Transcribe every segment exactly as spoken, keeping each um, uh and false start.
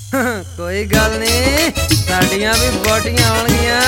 कोई गल नहीं, साडियां भी बोटियां आउणगियां।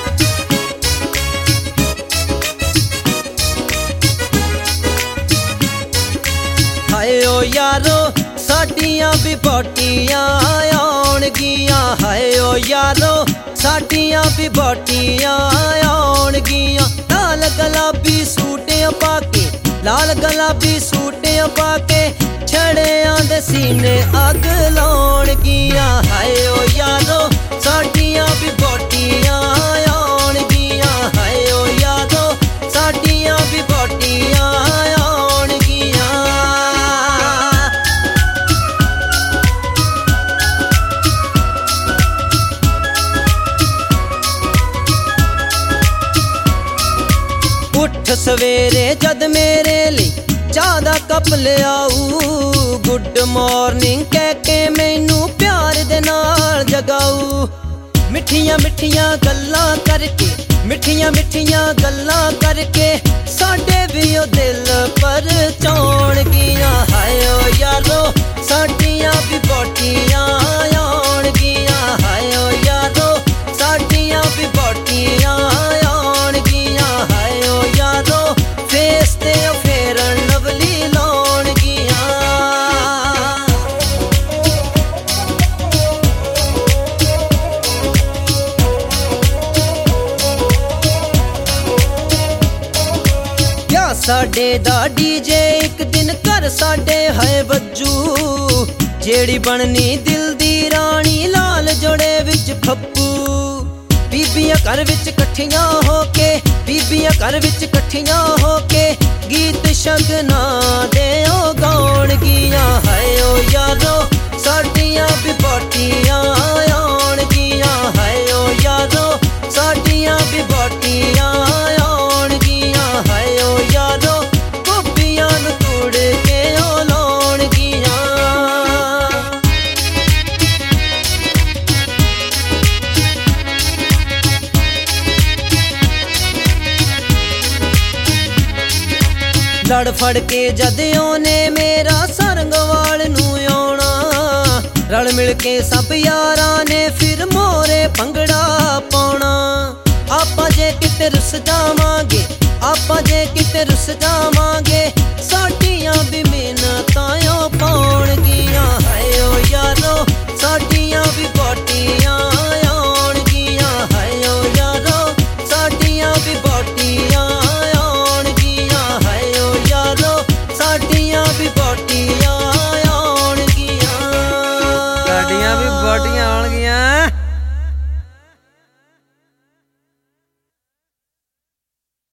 हाय ओ यारो साडियां भी बोटियां आउणगियां। हाय ओ यारो साडियां भी बोटियां आउणगियां। लाल गुलाबी सूटियां पाके, लाल गुलाबी सूटियां पाके, छड़ियां दे सीने अग लाउणगियां। हाय ओ यारो साडियां भी बोटियां आउणगियां। हाय ओ यारो साडियां भी बोटियां आउणगियां। उठ सवेरे जद मेरे लिए चाह दा कप लियाऊ, गुड मॉर्निंग कह के मैनू प्यार दे नाल जगाऊ। मिठियां मिठियां गल्लां करके, मिठियां मिठियां गल्लां करके, साडे भी ओ दिल पर चौणगियां। हाय ओ यारो साडियां भी बोटियां आउणगियां। हाय ओ यारो साडियां भी बोटियां आउणगियां। हाय ओ यारो फेस ते फेरन लवली लाउणगियां। क्या साडे दा डीजे एक दिन घर साडे है बज्जू, जेड़ी बननी दिल दी रानी लाल जोड़े विच फप्पू। बीबियां घर विच कट्ठियां होके, बीबियां घर विच कट्ठियां होके, गीत शगना दे ओ गाउणगियां। हाय ओ यारो साडियां भी बोटियां आउणगियां। हाय ओ यारो साडियां भी बोटियां आउणगियां। हाय ओ यारो गोपियां नूं तोड़ के ओ लाउणगियां। लड़ फड़ के जद ओने मेरा सरंगवाल नूं आउणा, रल मिल के सब यारां ने फिर मोरे भंगड़ा पाउणा। आपां जे किते रुस जावांगे, आपां जे किते रुस जावांगे, साडियां भी मिन्नतां पाउणगियां। हाय ओ यारो साडियां भी बोटियां आउणगियां। हाय ओ यारो साडियां भी बोटियां आउणगियां। हाय ओ यारो साडियां भी बोटियां आउणगियां। साडियां भी बोटियां आउणगियां।